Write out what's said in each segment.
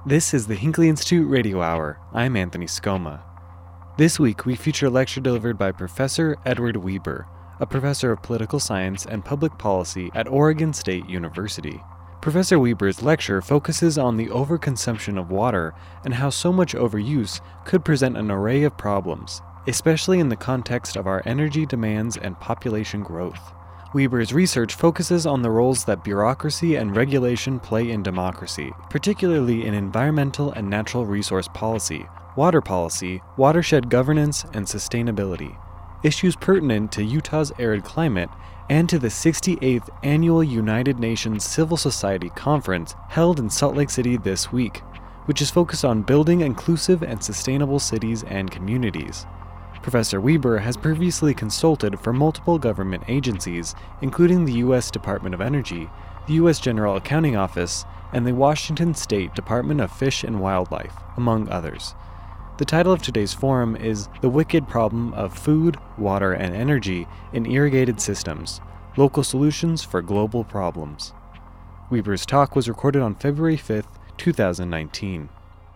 This is the Hinckley Institute Radio Hour. I'm Anthony Scoma. This week, we feature a lecture delivered by Professor Edward Weber, a professor of political science and public policy at Oregon State University. Professor Weber's lecture focuses on the overconsumption of water and how so much overuse could present an array of problems, especially in the context of our energy demands and population growth. Weber's research focuses on the roles that bureaucracy and regulation play in democracy, particularly in environmental and natural resource policy, watershed governance, and sustainability, issues pertinent to Utah's arid climate and to the 68th Annual United Nations Civil Society Conference held in Salt Lake City this week, which is focused on building inclusive and sustainable cities and communities. Professor Weber has previously consulted for multiple government agencies, including the U.S. Department of Energy, the U.S. General Accounting Office, and the Washington State Department of Fish and Wildlife, among others. The title of today's forum is The Wicked Problem of Food, Water, and Energy in Irrigated Systems, Local Solutions for Global Problems. Weber's talk was recorded on February 5th, 2019.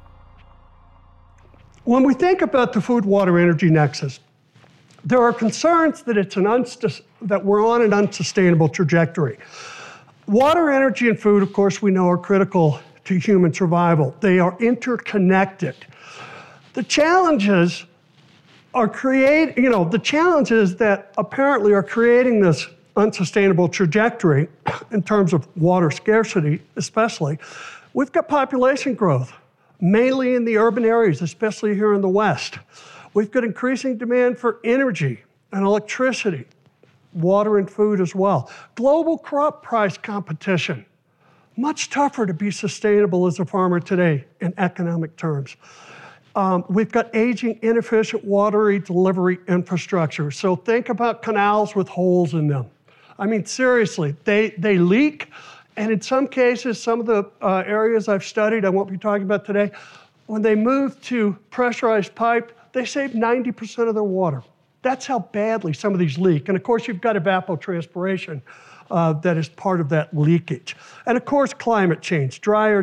When we think about the food-water-energy nexus, there are concerns that that we're on an unsustainable trajectory. Water, energy, and food, of course, we know are critical to human survival. They are interconnected. The challenges that apparently are creating this unsustainable trajectory in terms of water scarcity, especially, we've got population growth, mainly in the urban areas, especially here in the West. We've got increasing demand for energy and electricity, water and food as well. Global crop price competition, much tougher to be sustainable as a farmer today in economic terms. We've got aging, inefficient water delivery infrastructure. So think about canals with holes in them. I mean, seriously, they leak. And in some cases, some of the areas I've studied, I won't be talking about today, when they move to pressurized pipe, they save 90% of their water. That's how badly some of these leak. And of course, you've got evapotranspiration that is part of that leakage. And of course, climate change, drier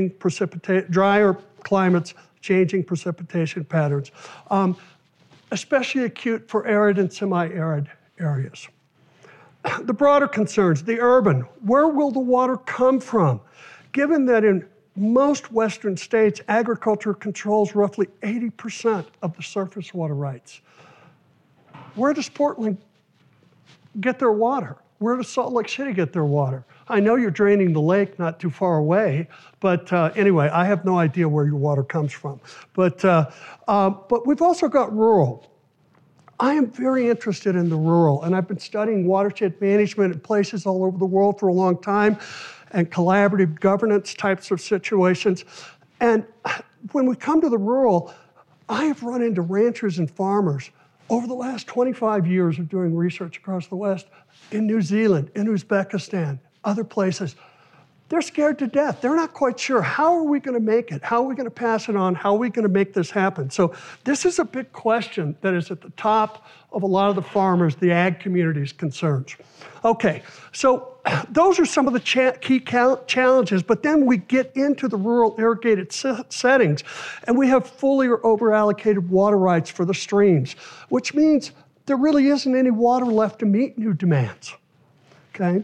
climates, changing precipitation patterns, especially acute for arid and semi-arid areas. The broader concerns, the urban, where will the water come from? Given that in most Western states, agriculture controls roughly 80% of the surface water rights. Where does Portland get their water? Where does Salt Lake City get their water? I know you're draining the lake not too far away, but anyway, I have no idea where your water comes from. But we've also got rural. I am very interested in the rural, and I've been studying watershed management in places all over the world for a long time, and collaborative governance types of situations. And when we come to the rural, I have run into ranchers and farmers over the last 25 years of doing research across the West, in New Zealand, in Uzbekistan, other places. They're scared to death. They're not quite sure. How are we going to make it? How are we going to pass it on? How are we going to make this happen? So this is a big question that is at the top of a lot of the farmers, the ag community's concerns. Okay, so those are some of the key challenges, but then we get into the rural irrigated settings, and we have fully or over-allocated water rights for the streams, which means there really isn't any water left to meet new demands, okay?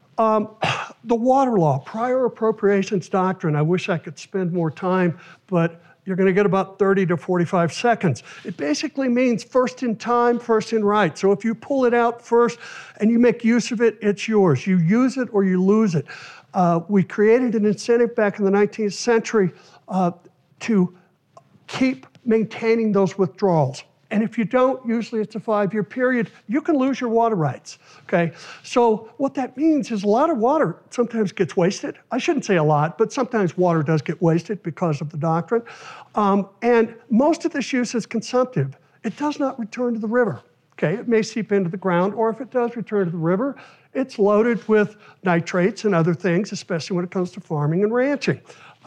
The water law, prior appropriations doctrine, I wish I could spend more time, but you're going to get about 30 to 45 seconds. It basically means first in time, first in right. So if you pull it out first and you make use of it, it's yours. You use it or you lose it. We created an incentive back in the 19th century to keep maintaining those withdrawals. And if you don't, usually it's a 5-year period, you can lose your water rights, okay? So what that means is a lot of water sometimes gets wasted. I shouldn't say a lot, but sometimes water does get wasted because of the doctrine. And most of this use is consumptive. It does not return to the river, okay? It may seep into the ground, or if it does return to the river, it's loaded with nitrates and other things, especially when it comes to farming and ranching.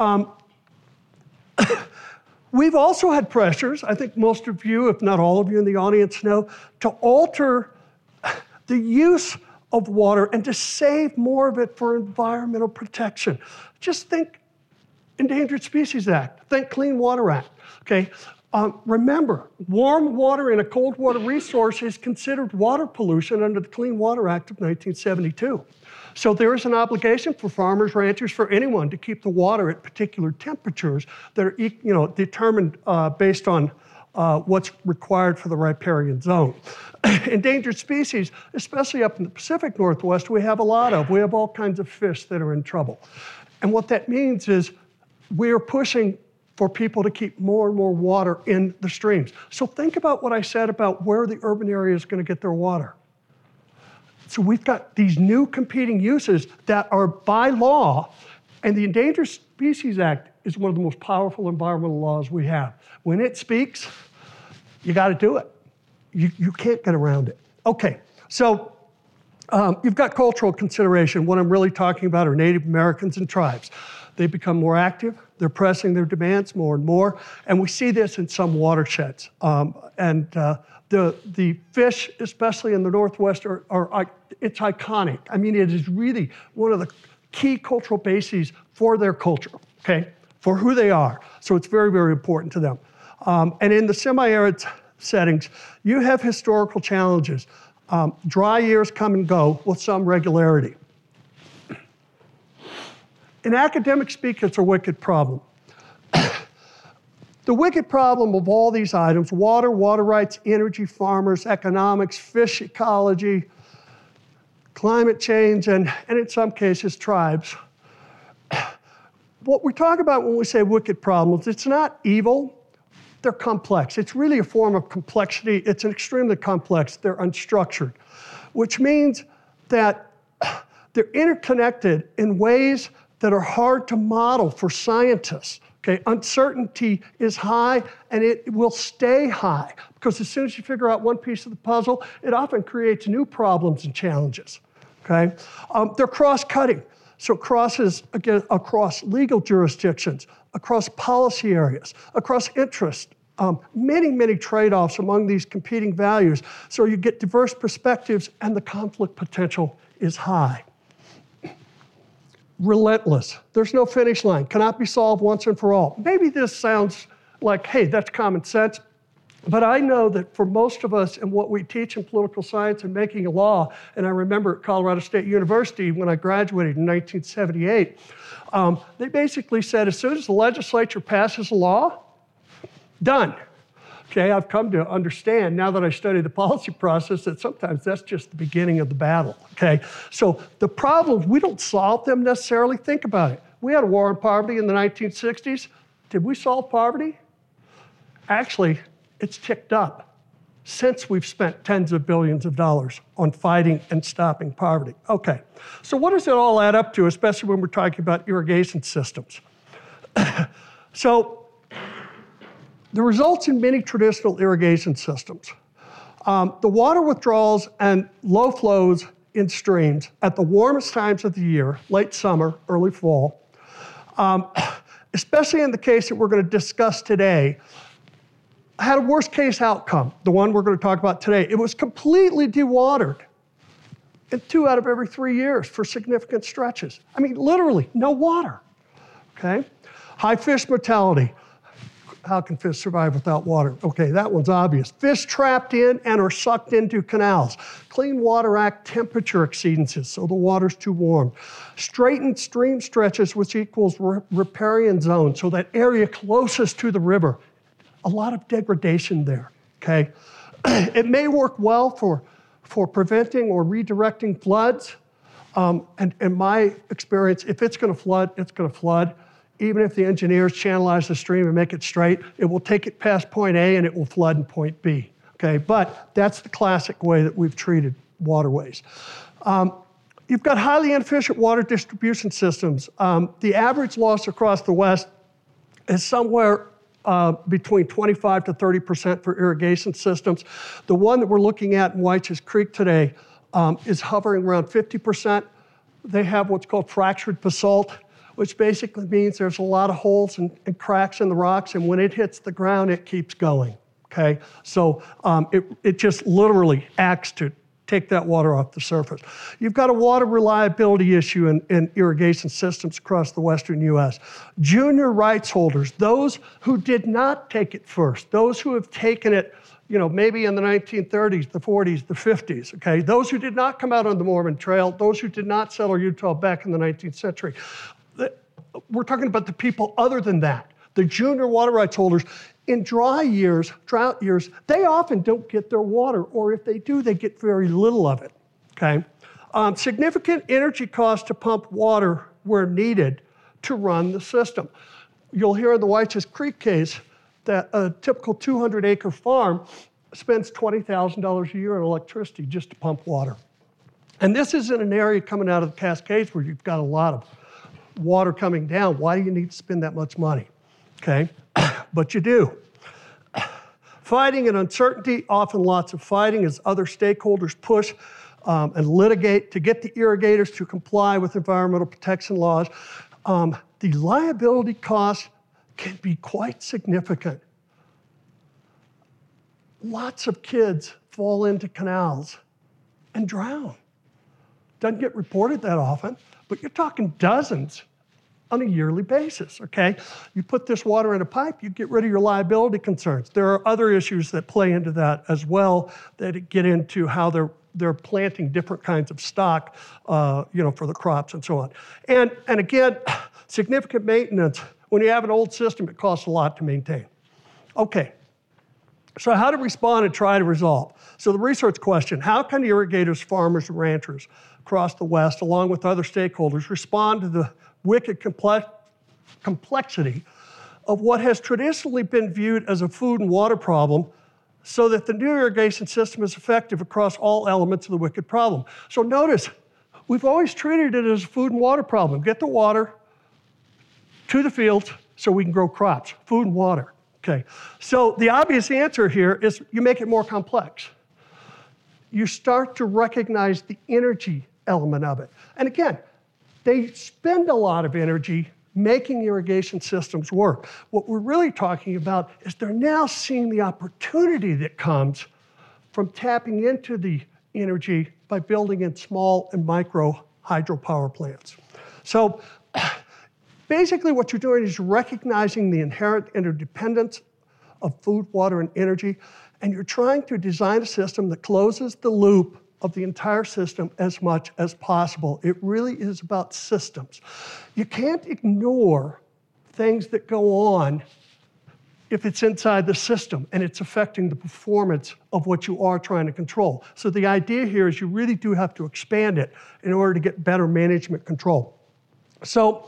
We've also had pressures, I think most of you, if not all of you in the audience know, to alter the use of water and to save more of it for environmental protection. Just think Endangered Species Act. Think Clean Water Act. Okay. Remember, warm water in a cold water resource is considered water pollution under the Clean Water Act of 1972. So there is an obligation for farmers, ranchers, for anyone to keep the water at particular temperatures that are determined based on what's required for the riparian zone. Endangered species, especially up in the Pacific Northwest, we have a lot of. We have all kinds of fish that are in trouble. And what that means is we are pushing for people to keep more and more water in the streams. So think about what I said about where the urban area is going to get their water. So we've got these new competing uses that are by law, and the Endangered Species Act is one of the most powerful environmental laws we have. When it speaks, you got to do it. You can't get around it. Okay, so you've got cultural consideration. What I'm really talking about are Native Americans and tribes. They become more active. They're pressing their demands more and more, and we see this in some watersheds. The fish, especially in the Northwest, it's iconic. I mean, it is really one of the key cultural bases for their culture, okay, for who they are. So it's very, very important to them. And in the semi-arid settings, you have historical challenges. Dry years come and go with some regularity. In academic speak, it's a wicked problem. The wicked problem of all these items, water, water rights, energy, farmers, economics, fish ecology, climate change, and in some cases, tribes. What we talk about when we say wicked problems, it's not evil, they're complex. It's really a form of complexity. It's extremely complex. They're unstructured, which means that they're interconnected in ways that are hard to model for scientists. Okay, uncertainty is high, and it will stay high, because as soon as you figure out one piece of the puzzle, it often creates new problems and challenges. Okay, they're cross-cutting, so crosses again across legal jurisdictions, across policy areas, across interest. Many, many trade-offs among these competing values, so you get diverse perspectives, and the conflict potential is high. Relentless. There's no finish line. Cannot be solved once and for all. Maybe this sounds like, hey, that's common sense. But I know that for most of us and what we teach in political science and making a law, and I remember at Colorado State University when I graduated in 1978, they basically said as soon as the legislature passes a law, done. Okay, I've come to understand now that I study the policy process that sometimes that's just the beginning of the battle, okay? So the problems, we don't solve them necessarily. Think about it. We had a war on poverty in the 1960s. Did we solve poverty? Actually, it's ticked up since we've spent tens of billions of dollars on fighting and stopping poverty. Okay, so what does it all add up to, especially when we're talking about irrigation systems? So, the results in many traditional irrigation systems. The water withdrawals and low flows in streams at the warmest times of the year, late summer, early fall, especially in the case that we're going to discuss today, had a worst case outcome, the one we're going to talk about today. It was completely dewatered in 2 out of every 3 years for significant stretches. I mean, literally, no water, okay? High fish mortality. How can fish survive without water? Okay, that one's obvious. Fish trapped in and are sucked into canals. Clean Water Act temperature exceedances, so the water's too warm. Straightened stream stretches, which equals riparian zone, so that area closest to the river. A lot of degradation there, okay? It may work well for preventing or redirecting floods. And in my experience, if it's gonna flood, it's gonna flood. Even if the engineers channelize the stream and make it straight, it will take it past point A and it will flood in point B, okay? But that's the classic way that we've treated waterways. You've got highly inefficient water distribution systems. The average loss across the West is somewhere between 25 to 30% for irrigation systems. The one that we're looking at in White's Creek today is hovering around 50%. They have what's called fractured basalt, which basically means there's a lot of holes and cracks in the rocks, and when it hits the ground, it keeps going, okay? So it just literally acts to take that water off the surface. You've got a water reliability issue in irrigation systems across the western U.S. Junior rights holders, those who did not take it first, those who have taken it, maybe in the 1930s, the 40s, the 50s, okay? Those who did not come out on the Mormon Trail, those who did not settle Utah back in the 19th century. We're talking about the people other than that. The junior water rights holders, in drought years, they often don't get their water, or if they do, they get very little of it, okay? Significant energy costs to pump water were needed to run the system. You'll hear in the White's Creek case that a typical 200-acre farm spends $20,000 a year on electricity just to pump water. And this is in an area coming out of the Cascades where you've got a lot of water coming down. Why do you need to spend that much money? Okay, but you do. Fighting and uncertainty, often lots of fighting as other stakeholders push and litigate to get the irrigators to comply with environmental protection laws. The liability costs can be quite significant. Lots of kids fall into canals and drown. Doesn't get reported that often, but you're talking dozens on a yearly basis, okay? You put this water in a pipe, you get rid of your liability concerns. There are other issues that play into that as well that get into how they're planting different kinds of stock, for the crops and so on. And again, significant maintenance. When you have an old system, it costs a lot to maintain. Okay, so how to respond and try to resolve? So the research question, how can irrigators, farmers, and ranchers across the West, along with other stakeholders, respond to the wicked complexity of what has traditionally been viewed as a food and water problem so that the new irrigation system is effective across all elements of the wicked problem? So notice, we've always treated it as a food and water problem. Get the water to the fields so we can grow crops, food and water. Okay, so the obvious answer here is you make it more complex. You start to recognize the energy element of it. And again, they spend a lot of energy making irrigation systems work. What we're really talking about is they're now seeing the opportunity that comes from tapping into the energy by building in small and micro hydropower plants. So basically what you're doing is recognizing the inherent interdependence of food, water, and energy, and you're trying to design a system that closes the loop of the entire system as much as possible. It really is about systems. You can't ignore things that go on if it's inside the system and it's affecting the performance of what you are trying to control. So the idea here is you really do have to expand it in order to get better management control. So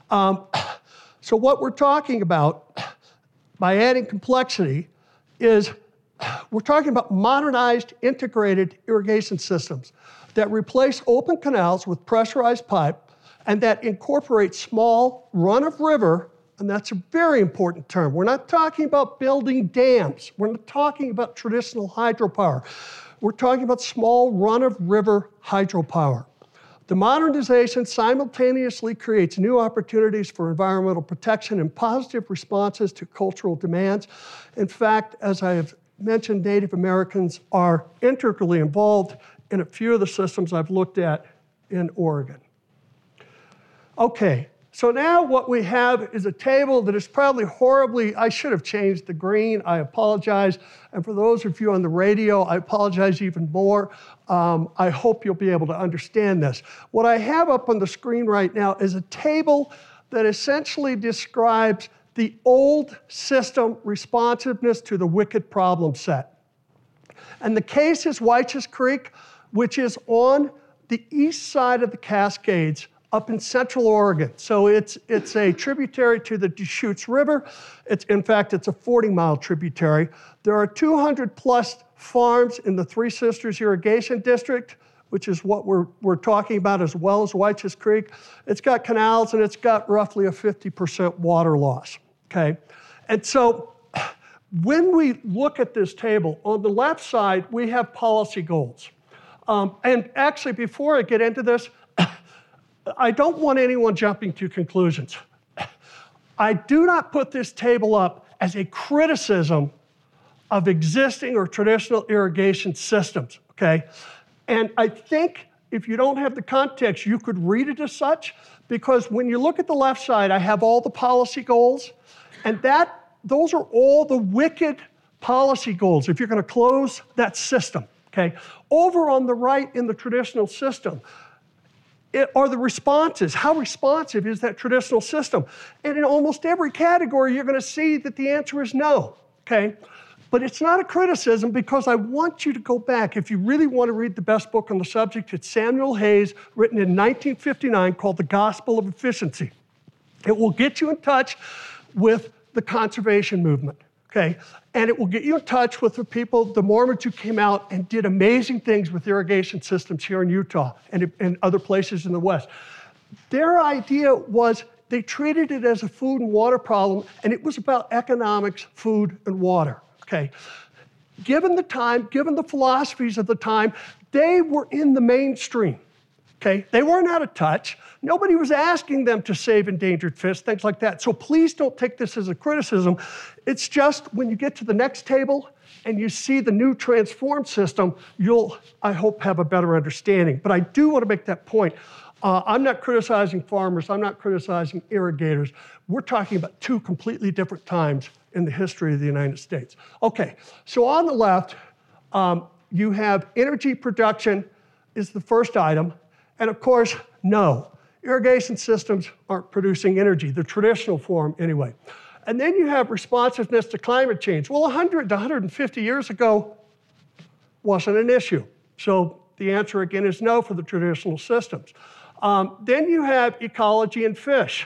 what we're talking about by adding complexity is we're talking about modernized integrated irrigation systems that replace open canals with pressurized pipe and that incorporate small run-of-river, and that's a very important term. We're not talking about building dams. We're not talking about traditional hydropower. We're talking about small run-of-river hydropower. The modernization simultaneously creates new opportunities for environmental protection and positive responses to cultural demands. In fact, as I have mentioned, Native Americans are integrally involved in a few of the systems I've looked at in Oregon. Okay, so now what we have is a table that is probably horribly, I should have changed the green, I apologize. And for those of you on the radio, I apologize even more. I hope you'll be able to understand this. What I have up on the screen right now is a table that essentially describes the old system responsiveness to the wicked problem set. And the case is White's Creek, which is on the east side of the Cascades up in central Oregon. So it's a tributary to the Deschutes River. In fact, it's a 40-mile tributary. There are 200 plus farms in the Three Sisters Irrigation District, which is what we're talking about, as well as White's Creek. It's got canals and it's got roughly a 50% water loss, okay? And so when we look at this table, on the left side, we have policy goals. And actually, before I get into this, I don't want anyone jumping to conclusions. I do not put this table up as a criticism of existing or traditional irrigation systems, okay? And I think if you don't have the context, you could read it as such, because when you look at the left side, I have all the policy goals, and those are all the wicked policy goals if you're going to close that system, okay? Over on the right in the traditional system are the responses. How responsive is that traditional system? And in almost every category, you're going to see that the answer is no, okay? But it's not a criticism, because I want you to go back. If you really want to read the best book on the subject, it's Samuel Hayes, written in 1959, called The Gospel of Efficiency. It will get you in touch with the conservation movement, okay? And it will get you in touch with the people, the Mormons, who came out and did amazing things with irrigation systems here in Utah and other places in the West. Their idea was they treated it as a food and water problem, and it was about economics, food, and water. Okay, given the time, given the philosophies of the time, they were in the mainstream, okay? They weren't out of touch. Nobody was asking them to save endangered fish, things like that. So please don't take this as a criticism. It's just when you get to the next table and you see the new transformed system, you'll, I hope, have a better understanding. But I do want to make that point. I'm not criticizing farmers. I'm not criticizing irrigators. We're talking about two completely different times in the history of the United States. Okay, so on the left, you have energy production is the first item. And of course, no, irrigation systems aren't producing energy, the traditional form anyway. And then you have responsiveness to climate change. Well, 100 to 150 years ago wasn't an issue. So the answer again is no for the traditional systems. Then you have ecology and fish.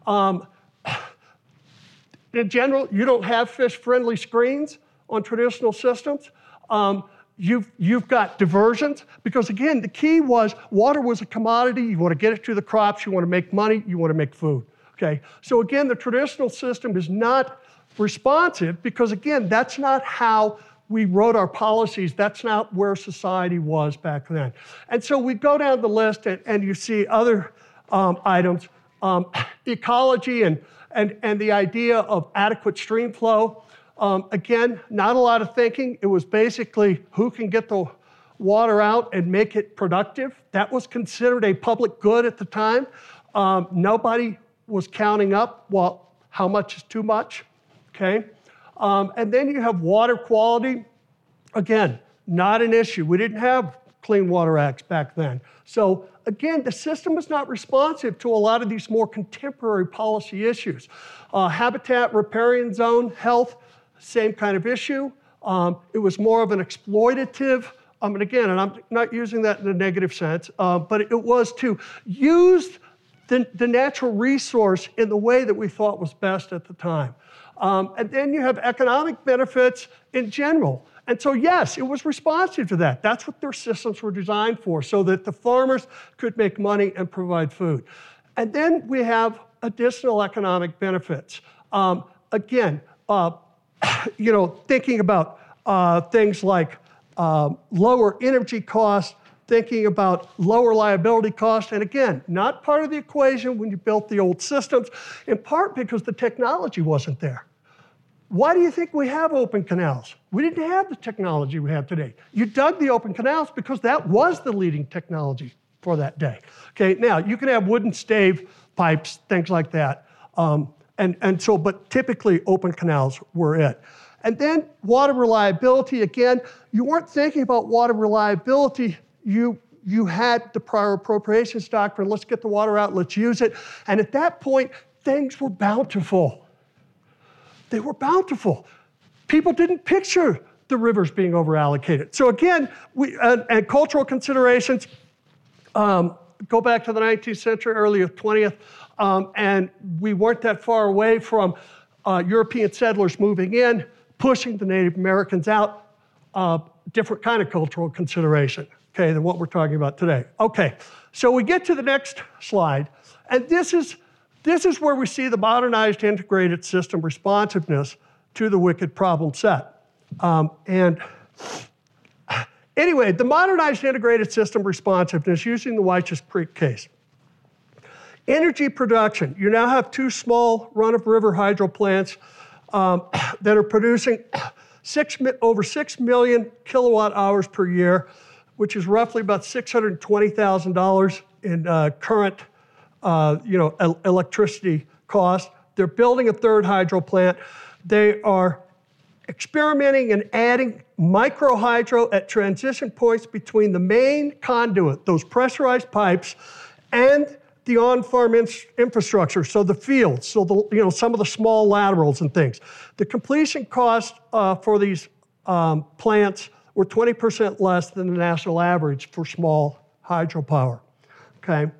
In general, you don't have fish-friendly screens on traditional systems. You've got diversions, because again, the key was water was a commodity. You want to get it to the crops, you want to make money, you want to make food, okay? So again, the traditional system is not responsive, because again, that's not how we wrote our policies. That's not where society was back then. And so we go down the list and you see other items, ecology and the idea of adequate stream flow. Again, not a lot of thinking. It was basically who can get the water out and make it productive. That was considered a public good at the time. Nobody was counting up, well, how much is too much, okay? And then you have water quality. Again, not an issue. We didn't have Clean Water Acts back then. So again, the system is not responsive to a lot of these more contemporary policy issues. Habitat, riparian zone, health, same kind of issue. It was more of an exploitative, and again, and I'm not using that in a negative sense, but it was to use the natural resource in the way that we thought was best at the time. And then you have economic benefits in general. And so, yes, it was responsive to that. That's what their systems were designed for, so that the farmers could make money and provide food. And then we have additional economic benefits. Again, thinking about things like lower energy costs, thinking about lower liability costs, and again, not part of the equation when you built the old systems, in part because the technology wasn't there. Why do you think we have open canals? We didn't have the technology we have today. You dug the open canals because that was the leading technology for that day. Okay, now you can have wooden stave pipes, things like that, but typically open canals were it. And then water reliability, again, you weren't thinking about water reliability. You had the prior appropriations doctrine, let's get the water out, let's use it. And at that point, things were bountiful. They were bountiful. People didn't picture the rivers being overallocated. So again, and cultural considerations, go back to the 19th century, early 20th, and we weren't that far away from European settlers moving in, pushing the Native Americans out, different kind of cultural consideration, okay, than what we're talking about today. Okay, so we get to the next slide, and this is where we see the modernized integrated system responsiveness to the wicked problem set. Anyway, the modernized integrated system responsiveness using the Wyches Creek case. Energy production. You now have two small run-of-river hydro plants that are producing over 6 million kilowatt hours per year. which is roughly about $620,000 in current electricity cost. They're building a third hydro plant. They are experimenting and adding micro hydro at transition points between the main conduit, those pressurized pipes, and the on-farm infrastructure, so the fields, so some of the small laterals and things. The completion cost for these plants were 20% less than the national average for small hydropower. Okay.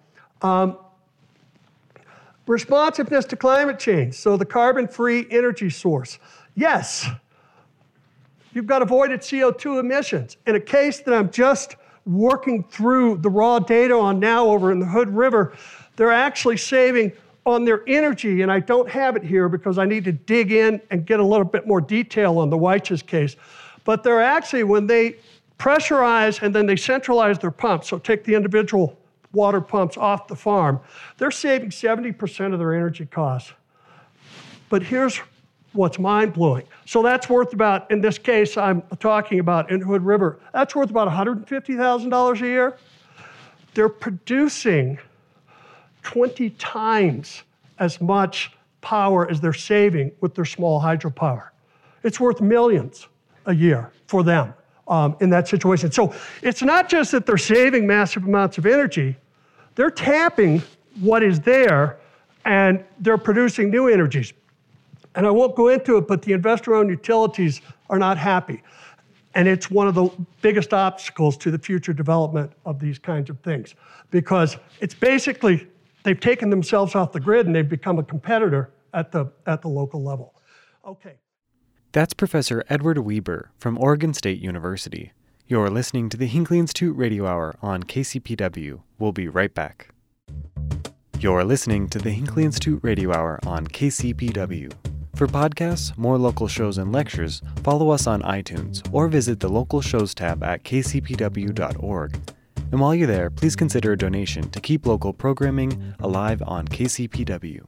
Responsiveness to climate change, so the carbon-free energy source. Yes, you've got avoided CO2 emissions. In a case that I'm just working through the raw data on now over in the Hood River, they're actually saving on their energy, and I don't have it here because I need to dig in and get a little bit more detail on the Weich's case. But they're actually, when they pressurize and then they centralize their pumps, so take the individual water pumps off the farm, they're saving 70% of their energy costs. But here's what's mind-blowing. So that's worth about, in this case I'm talking about in Hood River, that's worth about $150,000 a year. They're producing 20 times as much power as they're saving with their small hydropower. It's worth millions a year for them in that situation. So it's not just that they're saving massive amounts of energy, they're tapping what is there and they're producing new energies. And I won't go into it, but the investor-owned utilities are not happy. And it's one of the biggest obstacles to the future development of these kinds of things, because it's basically, they've taken themselves off the grid and they've become a competitor at the local level. Okay. That's Professor Edward Weber from Oregon State University. You're listening to the Hinckley Institute Radio Hour on KCPW. We'll be right back. You're listening to the Hinckley Institute Radio Hour on KCPW. For podcasts, more local shows and lectures, follow us on iTunes or visit the Local Shows tab at kcpw.org. And while you're there, please consider a donation to keep local programming alive on KCPW.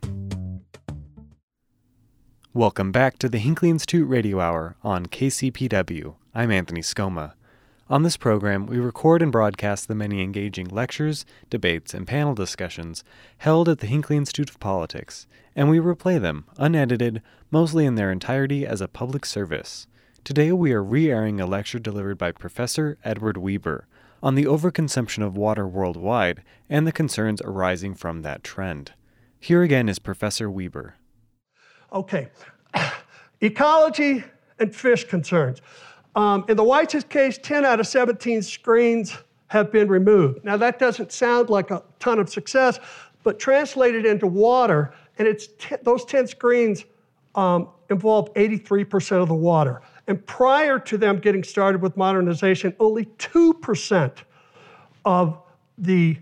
Welcome back to the Hinckley Institute Radio Hour on KCPW. I'm Anthony Scoma. On this program, we record and broadcast the many engaging lectures, debates, and panel discussions held at the Hinckley Institute of Politics, and we replay them, unedited, mostly in their entirety as a public service. Today we are re-airing a lecture delivered by Professor Edward Weber on the overconsumption of water worldwide and the concerns arising from that trend. Here again is Professor Weber. Okay, ecology and fish concerns. In the Weich's case, 10 out of 17 screens have been removed. Now that doesn't sound like a ton of success, but translated into water, and those 10 screens involved 83% of the water. And prior to them getting started with modernization, only 2% of they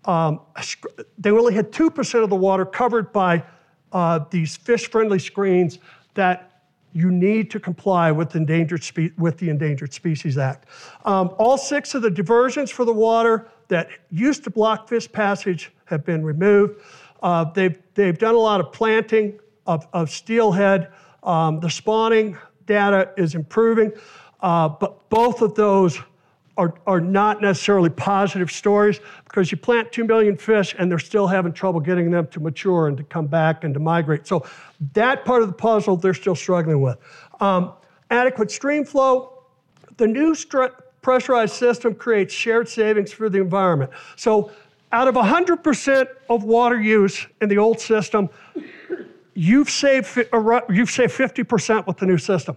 only had 2% of the water covered by these fish-friendly screens that you need to comply with the Endangered Species Act. All 6 of the diversions for the water that used to block fish passage have been removed. They've done a lot of planting of steelhead. The spawning data is improving, but both of those are not necessarily positive stories, because you plant 2 million fish and they're still having trouble getting them to mature and to come back and to migrate. So that part of the puzzle they're still struggling with. Adequate stream flow. The new pressurized system creates shared savings for the environment. So out of 100% of water use in the old system, you've saved 50% with the new system.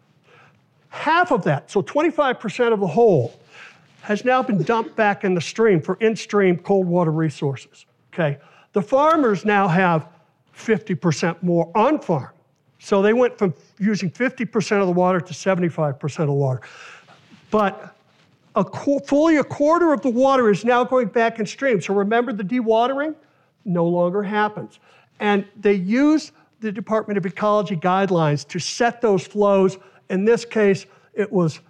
Half of that, so 25% of the whole, has now been dumped back in the stream for in-stream cold water resources, okay? The farmers now have 50% more on-farm. So they went from using 50% of the water to 75% of the water. But fully a quarter of the water is now going back in stream. So remember, the dewatering no longer happens. And they use the Department of Ecology guidelines to set those flows. In this case, it was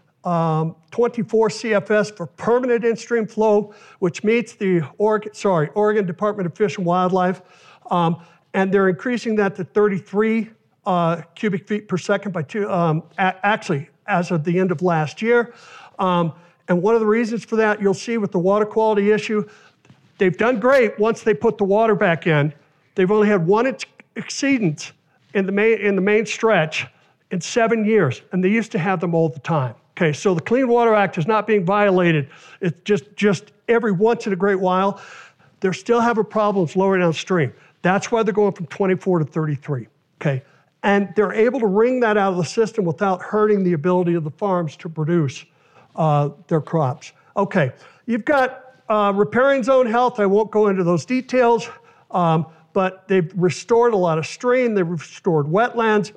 24 CFS for permanent in-stream flow, which meets the Oregon Department of Fish and Wildlife. And they're increasing that to 33 cubic feet per second by actually, as of the end of last year. And one of the reasons for that, you'll see with the water quality issue, they've done great once they put the water back in. They've only had one exceedance in the main stretch in 7 years, and they used to have them all the time. Okay, so the Clean Water Act is not being violated. It's just every once in a great while. They're still having problems lower downstream. That's why they're going from 24 to 33, okay? And they're able to wring that out of the system without hurting the ability of the farms to produce their crops. Okay, you've got riparian zone health. I won't go into those details, but they've restored a lot of stream. They've restored wetlands,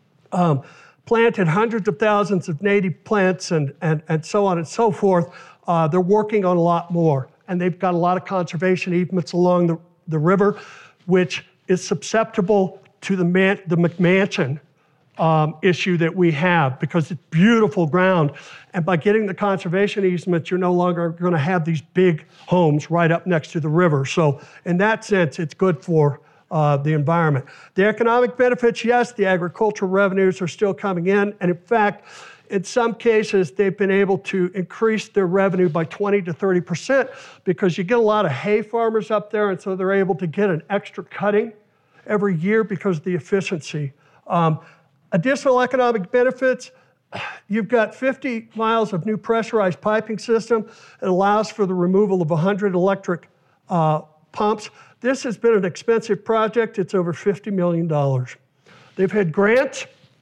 planted hundreds of thousands of native plants and so on and so forth. They're working on a lot more. And they've got a lot of conservation easements along the river, which is susceptible to the McMansion issue that we have, because it's beautiful ground. And by getting the conservation easements, you're no longer going to have these big homes right up next to the river. So in that sense, it's good for the environment. The economic benefits, yes, the agricultural revenues are still coming in. And in fact, in some cases, they've been able to increase their revenue by 20 to 30% because you get a lot of hay farmers up there, and so they're able to get an extra cutting every year because of the efficiency. Additional economic benefits, you've got 50 miles of new pressurized piping system. It allows for the removal of 100 electric pumps. This has been an expensive project. It's over $50 million. They've had grants.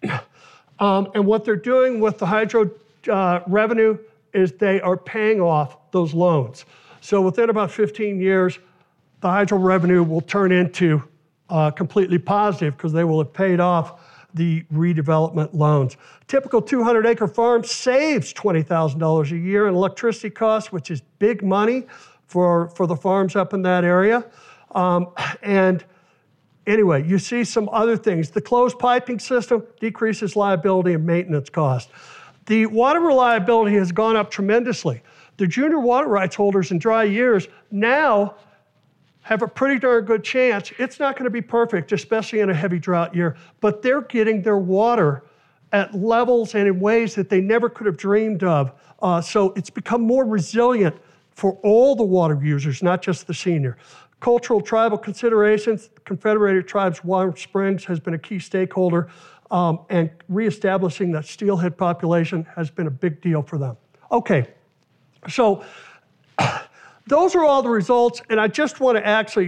And what they're doing with the hydro revenue is they are paying off those loans. So within about 15 years, the hydro revenue will turn into completely positive because they will have paid off the redevelopment loans. Typical 200-acre farm saves $20,000 a year in electricity costs, which is big money for the farms up in that area. And anyway, you see some other things. The closed piping system decreases liability and maintenance costs. The water reliability has gone up tremendously. The junior water rights holders in dry years now have a pretty darn good chance. It's not going to be perfect, especially in a heavy drought year, but they're getting their water at levels and in ways that they never could have dreamed of. So it's become more resilient for all the water users, not just the senior. Cultural tribal considerations, Confederated Tribes Warm Springs has been a key stakeholder, and reestablishing that steelhead population has been a big deal for them. Okay, so those are all the results, and I just want to actually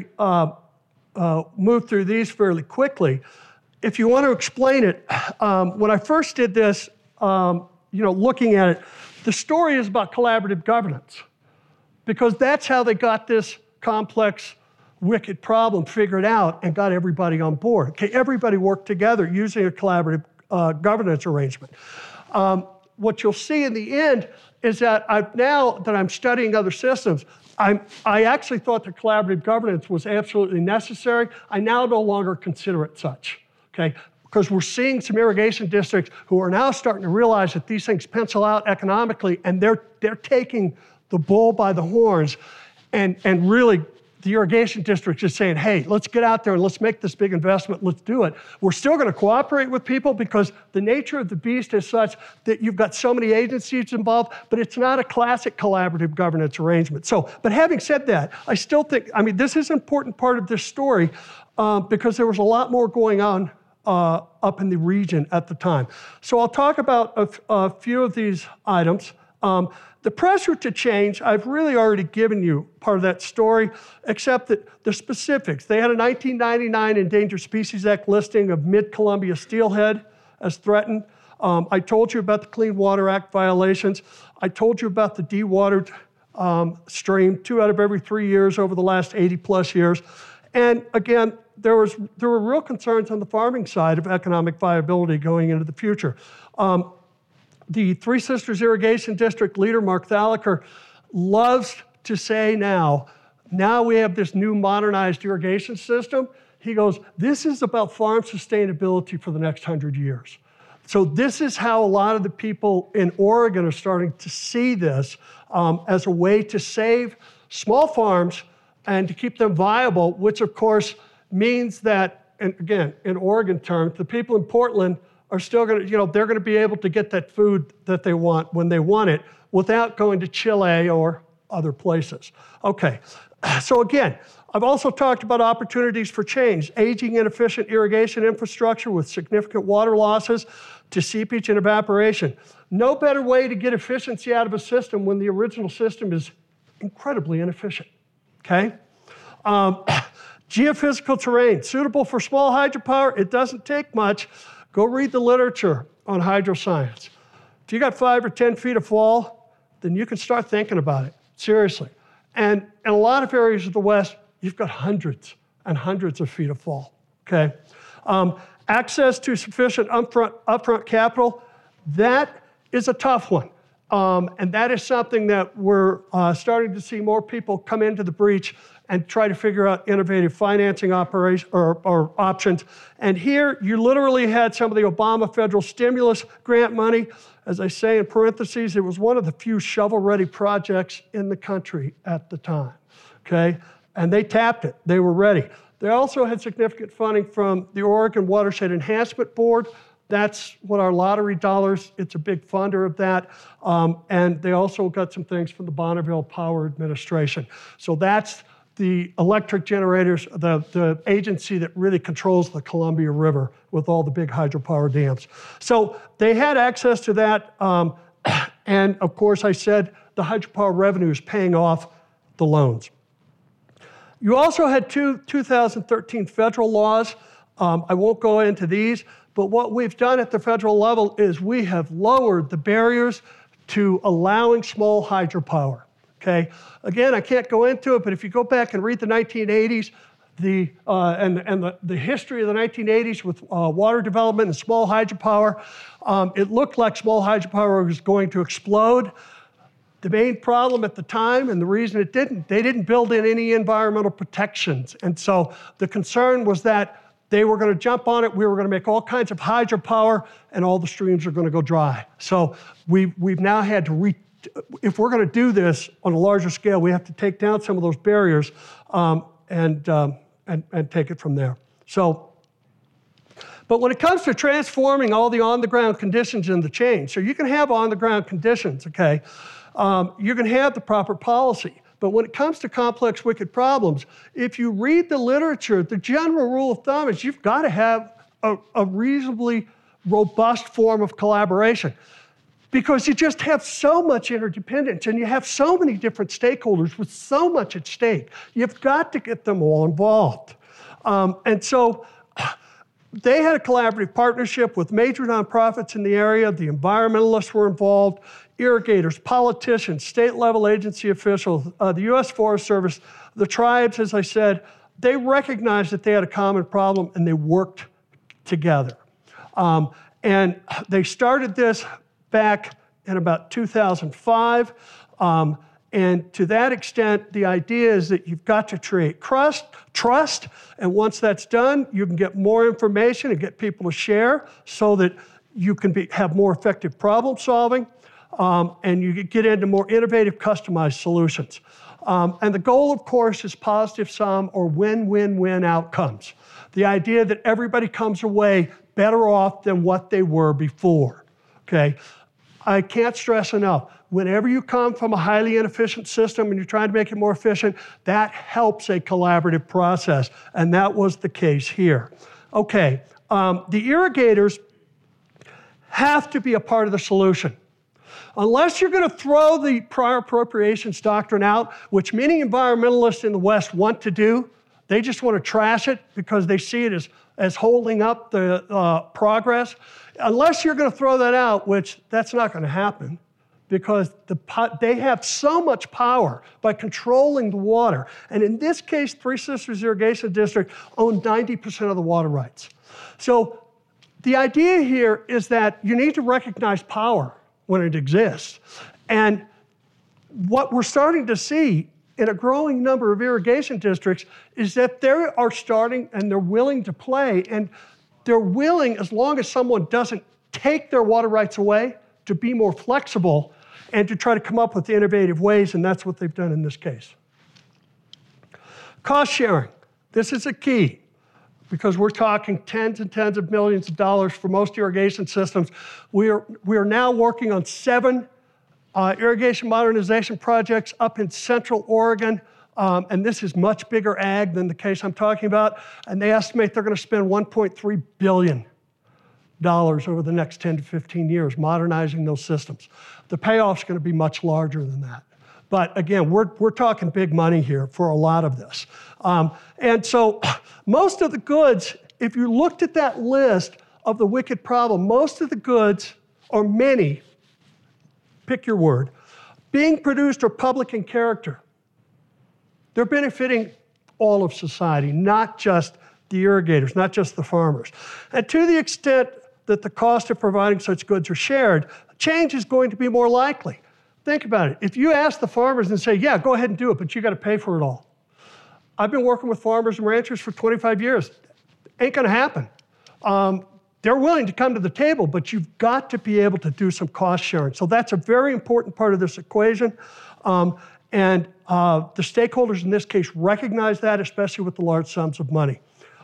move through these fairly quickly. If you want to explain it, when I first did this, looking at it, the story is about collaborative governance, because that's how they got this complex, wicked problem figured out and got everybody on board. Okay, everybody worked together using a collaborative governance arrangement. What you'll see in the end is that now that I'm studying other systems, I actually thought that collaborative governance was absolutely necessary. I now no longer consider it such, okay? Because we're seeing some irrigation districts who are now starting to realize that these things pencil out economically, and they're taking the bull by the horns, and really the irrigation district is saying, hey, let's get out there and let's make this big investment, let's do it. We're still going to cooperate with people because the nature of the beast is such that you've got so many agencies involved, but it's not a classic collaborative governance arrangement. So, but having said that, I still think, this is an important part of this story because there was a lot more going on up in the region at the time. So I'll talk about a few of these items. The pressure to change, I've really already given you part of that story, except that the specifics. They had a 1999 Endangered Species Act listing of mid-Columbia steelhead as threatened. I told you about the Clean Water Act violations. I told you about the dewatered stream 2 out of every 3 years over the last 80-plus years. And again, there were real concerns on the farming side of economic viability going into the future. The Three Sisters Irrigation District leader, Mark Thalacker, loves to say now we have this new modernized irrigation system. He goes, this is about farm sustainability for the next 100 years. So this is how a lot of the people in Oregon are starting to see this as a way to save small farms and to keep them viable, which of course means that, and again, in Oregon terms, the people in Portland are still going to, they're going to be able to get that food that they want when they want it, without going to Chile or other places. Okay, so again, I've also talked about opportunities for change, aging inefficient irrigation infrastructure with significant water losses to seepage and evaporation. No better way to get efficiency out of a system when the original system is incredibly inefficient, okay? Geophysical terrain, suitable for small hydropower. It doesn't take much. Go read the literature on hydroscience. If you got 5 or 10 feet of fall, then you can start thinking about it, seriously. And in a lot of areas of the West, you've got hundreds and hundreds of feet of fall, okay? Access to sufficient upfront capital, that is a tough one. And that is something that we're starting to see more people come into the breach and try to figure out innovative financing or options. And here, you literally had some of the Obama federal stimulus grant money. As I say in parentheses, it was one of the few shovel-ready projects in the country at the time, okay? And they tapped it. They were ready. They also had significant funding from the Oregon Watershed Enhancement Board. That's what our lottery dollars, it's a big funder of that. And they also got some things from the Bonneville Power Administration. So that's the electric generators, the agency that really controls the Columbia River with all the big hydropower dams. So they had access to that. And of course, I said the hydropower revenue is paying off the loans. You also had two 2013 federal laws. I won't go into these, but what we've done at the federal level is we have lowered the barriers to allowing small hydropower, okay? Again, I can't go into it, but if you go back and read the 1980s, the history of the 1980s with water development and small hydropower, it looked like small hydropower was going to explode. The main problem at the time, and the reason it didn't, they didn't build in any environmental protections. And so the concern was that they were going to jump on it, we were going to make all kinds of hydropower, and all the streams are going to go dry. So we've now had to, if we're going to do this on a larger scale, we have to take down some of those barriers and take it from there. So, but when it comes to transforming all the on-the-ground conditions in the chain, so you can have on-the-ground conditions, okay? You can have the proper policy. But when it comes to complex wicked problems, if you read the literature, the general rule of thumb is you've got to have a reasonably robust form of collaboration because you just have so much interdependence and you have so many different stakeholders with so much at stake. You've got to get them all involved. And so they had a collaborative partnership with major nonprofits in the area. The environmentalists were involved, irrigators, politicians, state-level agency officials, the U.S. Forest Service, the tribes, as I said, they recognized that they had a common problem and they worked together. And they started this back in about 2005. And to that extent, the idea is that you've got to create trust, and once that's done, you can get more information and get people to share so that you can have more effective problem solving, and you get into more innovative, customized solutions. And the goal, of course, is positive sum or win-win-win outcomes. The idea that everybody comes away better off than what they were before, okay? I can't stress enough. Whenever you come from a highly inefficient system and you're trying to make it more efficient, that helps a collaborative process, and that was the case here. Okay, the irrigators have to be a part of the solution. Unless you're going to throw the prior appropriations doctrine out, which many environmentalists in the West want to do, they just want to trash it because they see it as holding up the progress. Unless you're going to throw that out, which that's not going to happen, because they have so much power by controlling the water. And in this case, Three Sisters Irrigation District owned 90% of the water rights. So the idea here is that you need to recognize power when it exists. And what we're starting to see in a growing number of irrigation districts is that they are starting and they're willing to play, and they're willing, as long as someone doesn't take their water rights away, to be more flexible and to try to come up with innovative ways, and that's what they've done in this case. Cost sharing. This is a key because we're talking tens and tens of millions of dollars for most irrigation systems. We are now working on 7 irrigation modernization projects up in Central Oregon, and this is much bigger ag than the case I'm talking about, and they estimate they're going to spend $1.3 billion over the next 10 to 15 years modernizing those systems. The payoff's going to be much larger than that. But again, we're talking big money here for a lot of this. And so most of the goods, if you looked at that list of the wicked problem, most of the goods, or many, pick your word, being produced are public in character. They're benefiting all of society, not just the irrigators, not just the farmers. And to the extent that the cost of providing such goods are shared, change is going to be more likely. Think about it. If you ask the farmers and say, yeah, go ahead and do it, but you got to pay for it all. I've been working with farmers and ranchers for 25 years. Ain't going to happen. They're willing to come to the table, but you've got to be able to do some cost sharing. So that's a very important part of this equation. And the stakeholders in this case recognize that, especially with the large sums of money.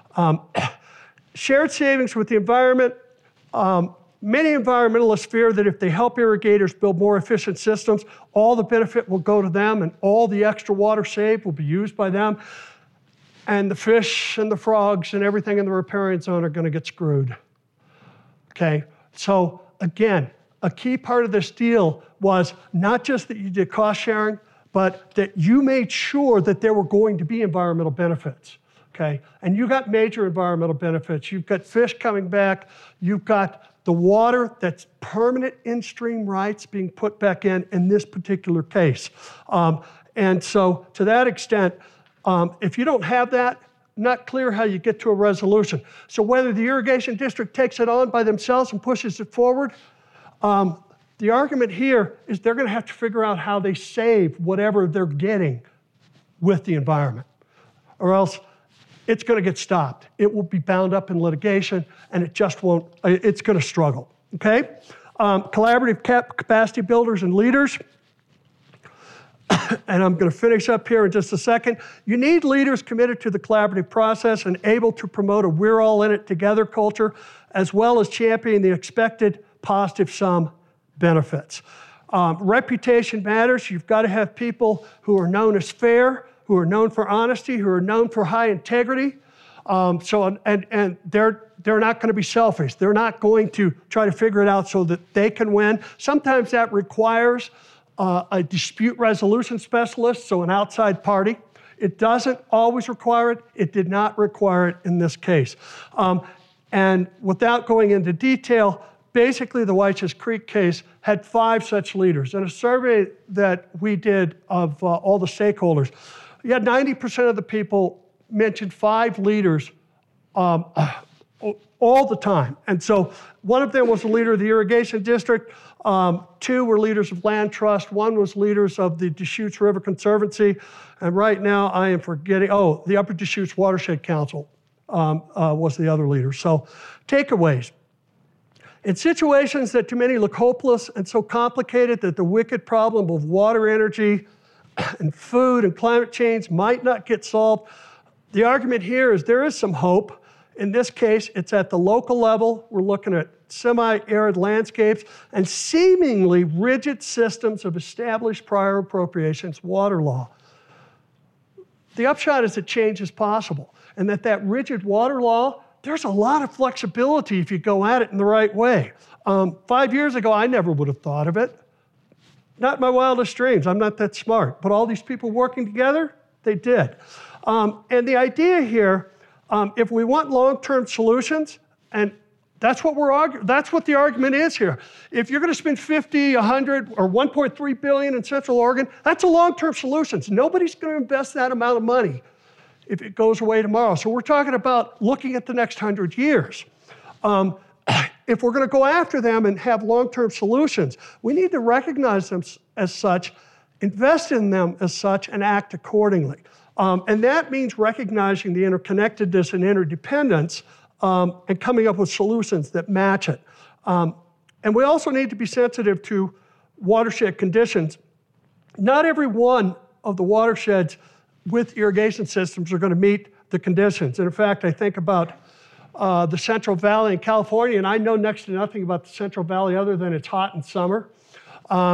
Shared savings with the environment. Many environmentalists fear that if they help irrigators build more efficient systems, all the benefit will go to them and all the extra water saved will be used by them. And the fish and the frogs and everything in the riparian zone are going to get screwed. Okay, so again, a key part of this deal was not just that you did cost sharing, but that you made sure that there were going to be environmental benefits. Okay, and you got major environmental benefits. You've got fish coming back. You've got the water that's permanent in-stream rights being put back in this particular case. And so to that extent, if you don't have that, not clear how you get to a resolution. So whether the irrigation district takes it on by themselves and pushes it forward, the argument here is they're going to have to figure out how they save whatever they're getting with the environment, or else it's going to get stopped. It will be bound up in litigation, and it just won't, it's going to struggle, okay? Collaborative capacity builders and leaders. And I'm going to finish up here in just a second. You need leaders committed to the collaborative process and able to promote a we're all in it together culture, as well as champion the expected positive sum benefits. Reputation matters. You've got to have people who are known as fair, who are known for honesty, who are known for high integrity. And they're not going to be selfish. They're not going to try to figure it out so that they can win. Sometimes that requires a dispute resolution specialist, so an outside party. It doesn't always require it. It did not require it in this case. And without going into detail, basically the White's Creek case had 5 such leaders. In a survey that we did of all the stakeholders, you had 90% of the people mentioned 5 leaders all the time. And so one of them was the leader of the irrigation district. 2 were leaders of land trust. 1 was leaders of the Deschutes River Conservancy. And right now I am forgetting, the Upper Deschutes Watershed Council was the other leader. So takeaways. In situations that to many look hopeless and so complicated that the wicked problem of water, energy, and food and climate change might not get solved, the argument here is there is some hope. In this case, it's at the local level. We're looking at semi-arid landscapes and seemingly rigid systems of established prior appropriations water law. The upshot is that change is possible, and that rigid water law, there's a lot of flexibility if you go at it in the right way. 5 years ago, I never would have thought of it. Not in my wildest dreams. I'm not that smart. But all these people working together, they did. And the idea here, if we want long-term solutions, and that's what we're arguing, that's what the argument is here. If you're going to spend 50, 100, or 1.3 billion in Central Oregon, that's a long-term solution. Nobody's going to invest that amount of money if it goes away tomorrow. So we're talking about looking at the next 100 years. If we're going to go after them and have long-term solutions, we need to recognize them as such, invest in them as such, and act accordingly. And that means recognizing the interconnectedness and interdependence and coming up with solutions that match it. And we also need to be sensitive to watershed conditions. Not every one of the watersheds with irrigation systems are going to meet the conditions. And in fact, I think about the Central Valley in California, and I know next to nothing about the Central Valley other than it's hot in summer.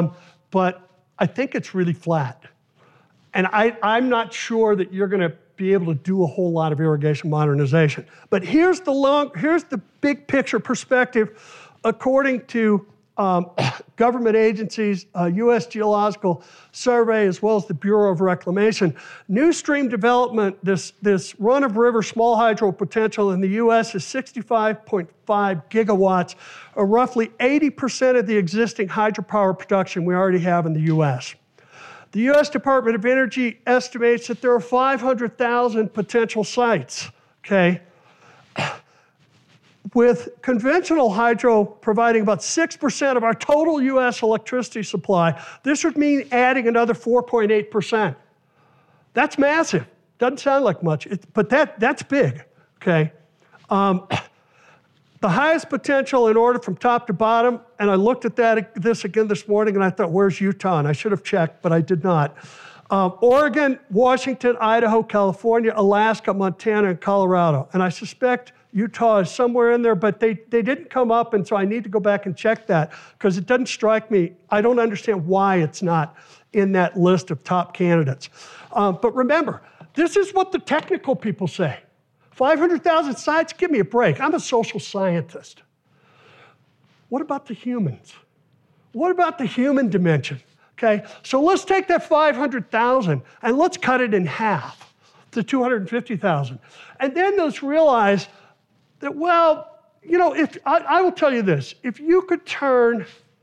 but I think it's really flat. And I'm not sure that you're going to be able to do a whole lot of irrigation modernization. But here's the big picture perspective according to government agencies, U.S. Geological Survey, as well as the Bureau of Reclamation. New stream development, this run-of-river small hydro potential in the U.S. is 65.5 gigawatts, or roughly 80% of the existing hydropower production we already have in the U.S. The U.S. Department of Energy estimates that there are 500,000 potential sites, okay? With conventional hydro providing about 6% of our total U.S. electricity supply, this would mean adding another 4.8%. That's massive. Doesn't sound like much, but that's big, okay? The highest potential in order from top to bottom, and I looked at this again this morning, and I thought, where's Utah? And I should have checked, but I did not. Oregon, Washington, Idaho, California, Alaska, Montana, and Colorado. And I suspect Utah is somewhere in there, but they didn't come up, and so I need to go back and check that, because it doesn't strike me. I don't understand why it's not in that list of top candidates. But remember, this is what the technical people say. 500,000 sites? Give me a break. I'm a social scientist. What about the humans? What about the human dimension? Okay, so let's take that 500,000 and let's cut it in half to 250,000. And then let's realize that, well, you know, if I will tell you this, if you could turn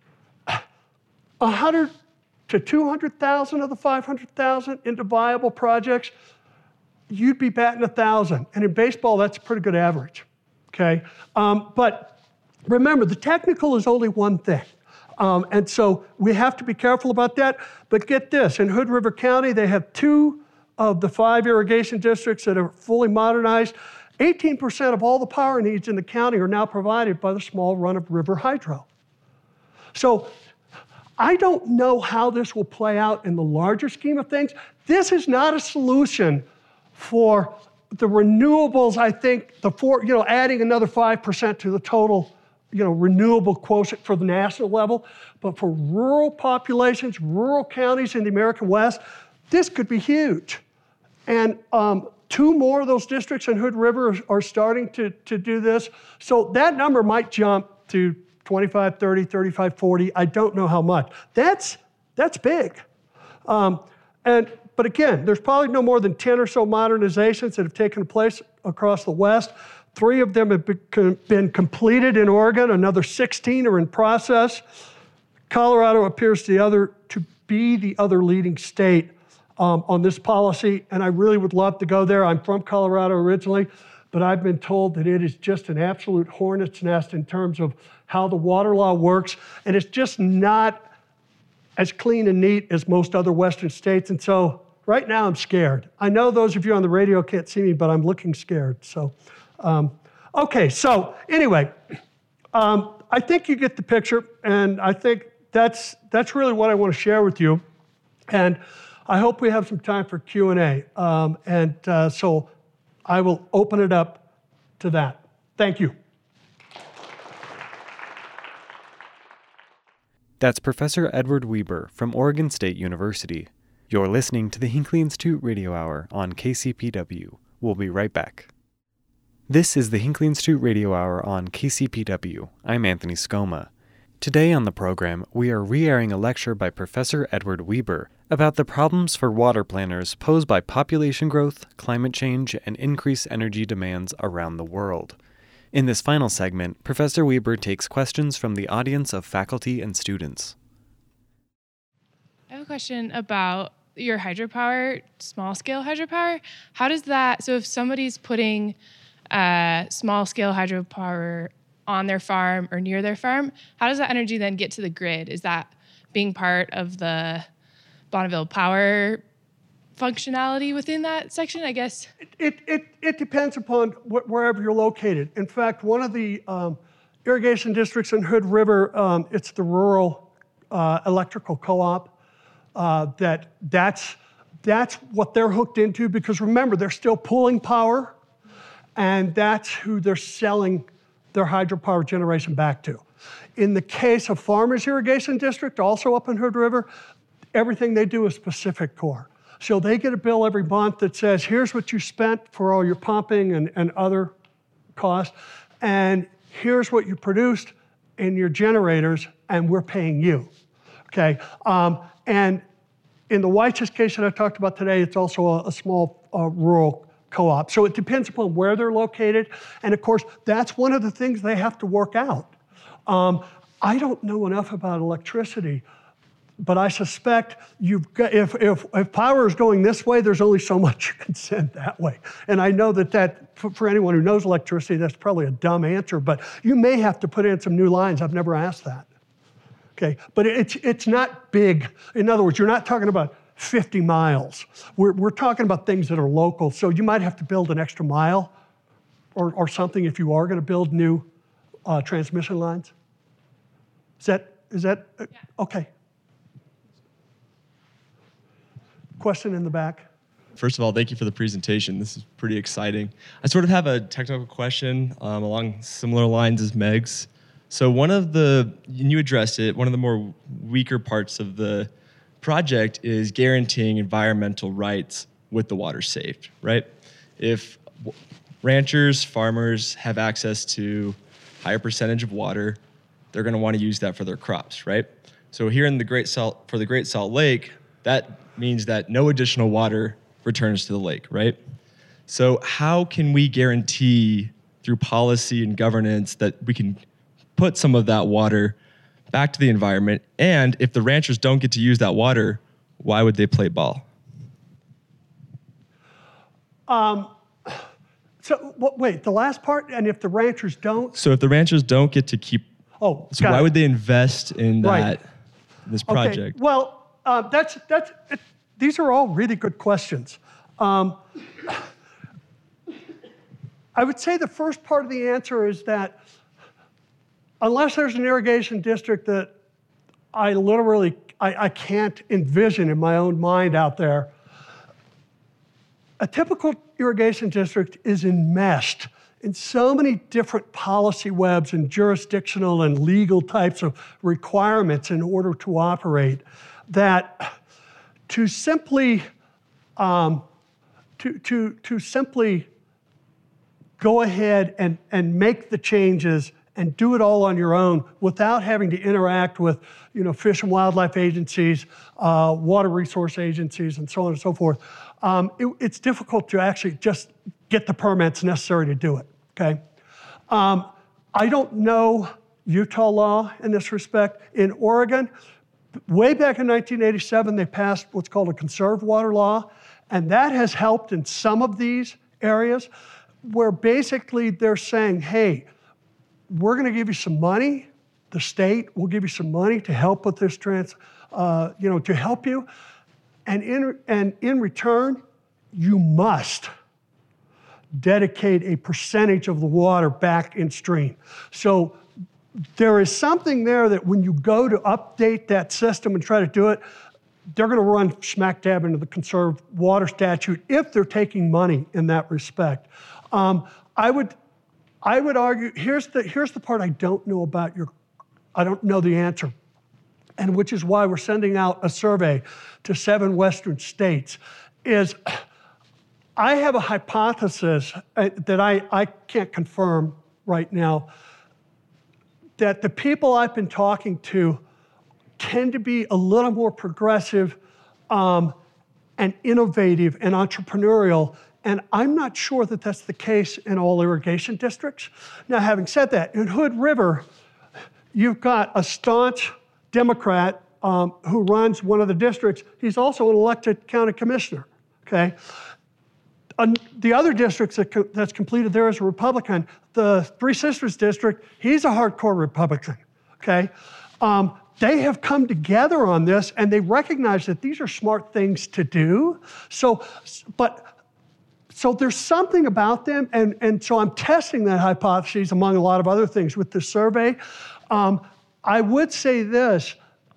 100 to 200,000 of the 500,000 into viable projects, you'd be batting 1,000. And in baseball, that's a pretty good average, okay? But remember, the technical is only one thing. And so we have to be careful about that. But get this, in Hood River County, they have 2 of the 5 irrigation districts that are fully modernized. 18% of all the power needs in the county are now provided by the small run-of-river hydro. So I don't know how this will play out in the larger scheme of things. This is not a solution for the renewables. I think adding another 5% to the total renewable quotient for the national level, but for rural populations, rural counties in the American West, this could be huge. And 2 more of those districts in Hood River are starting to do this. So that number might jump to 25, 30, 35, 40. I don't know how much. That's big. But again, there's probably no more than 10 or so modernizations that have taken place across the West. 3 of them have been completed in Oregon. Another 16 are in process. Colorado appears to be the other leading state on this policy, and I really would love to go there. I'm from Colorado originally, but I've been told that it is just an absolute hornet's nest in terms of how the water law works, and it's just not as clean and neat as most other Western states. And so right now I'm scared. I know those of you on the radio can't see me, but I'm looking scared. So, okay, so anyway, I think you get the picture, and I think that's really what I want to share with you. And I hope we have some time for Q&A. So I will open it up to that. Thank you. That's Professor Edward Weber from Oregon State University. You're listening to the Hinckley Institute Radio Hour on KCPW. We'll be right back. This is the Hinckley Institute Radio Hour on KCPW. I'm Anthony Scoma. Today on the program, we are re-airing a lecture by Professor Edward Weber about the problems for water planners posed by population growth, climate change, and increased energy demands around the world. In this final segment, Professor Weber takes questions from the audience of faculty and students. I have a question about your hydropower, small-scale hydropower. How does that, so if somebody's putting small-scale hydropower on their farm or near their farm, how does that energy then get to the grid? Is that being part of the Bonneville Power functionality within that section, I guess? It depends upon wherever you're located. In fact, one of the irrigation districts in Hood River, it's the Rural Electrical Co-op. That's what they're hooked into, because remember, they're still pulling power, and that's who they're selling their hydropower generation back to. In the case of Farmers Irrigation District, also up in Hood River, everything they do is PacifiCorp. So they get a bill every month that says, here's what you spent for all your pumping and other costs, and here's what you produced in your generators, and we're paying you, okay? And in the Weich's case that I talked about today, it's also a small rural co-op. So it depends upon where they're located, and of course, that's one of the things they have to work out. I don't know enough about electricity, but I suspect you've got, if power is going this way, there's only so much you can send that way. And I know that for anyone who knows electricity, that's probably a dumb answer, but you may have to put in some new lines. I've never asked that. Okay, but it's not big. In other words, you're not talking about 50 miles. We're talking about things that are local. So you might have to build an extra mile or something if you are going to build new transmission lines. Is that Yeah. okay? Question in the back. First of all, thank you for the presentation. This is pretty exciting. I sort of have a technical question along similar lines as Meg's. So and you addressed it, one of the more weaker parts of the project is guaranteeing environmental rights with the water saved, right? If ranchers, farmers have access to higher percentage of water, they're going to want to use that for their crops, right? So here in the Great Salt Lake, that means that no additional water returns to the lake, right? So how can we guarantee through policy and governance that we can put some of that water back to the environment? And if the ranchers don't get to use that water, why would they play ball? Wait, the last part, and if the ranchers don't? So if the ranchers don't get to keep, So why would they invest in this project? Okay. Well, these are all really good questions. I would say the first part of the answer is that unless there's an irrigation district that I can't envision in my own mind out there, a typical irrigation district is enmeshed in so many different policy webs and jurisdictional and legal types of requirements in order to operate that to simply go ahead and make the changes and do it all on your own without having to interact with, Fish and Wildlife agencies, water resource agencies, and so on and so forth. It's difficult to actually just get the permits necessary to do it, okay? I don't know Utah law in this respect. In Oregon, way back in 1987, they passed what's called a conserved water law, and that has helped in some of these areas where basically they're saying, hey, we're going to give you some money. The state will give you some money to help with this to help you. And in return, you must dedicate a percentage of the water back in stream. So there is something there that when you go to update that system and try to do it, they're going to run smack dab into the conserved water statute if they're taking money in that respect. I would argue, here's the part I don't know about I don't know the answer, and which is why we're sending out a survey to 7 Western states, is I have a hypothesis that I can't confirm right now, that the people I've been talking to tend to be a little more progressive and innovative and entrepreneurial, and I'm not sure that that's the case in all irrigation districts. Now, having said that, in Hood River, you've got a staunch Democrat who runs one of the districts. He's also an elected county commissioner, okay? The other districts that's completed there is a Republican. The Three Sisters district, he's a hardcore Republican, okay? They have come together on this, and they recognize that these are smart things to do. So there's something about them, and so I'm testing that hypothesis among a lot of other things with this survey. I would say this,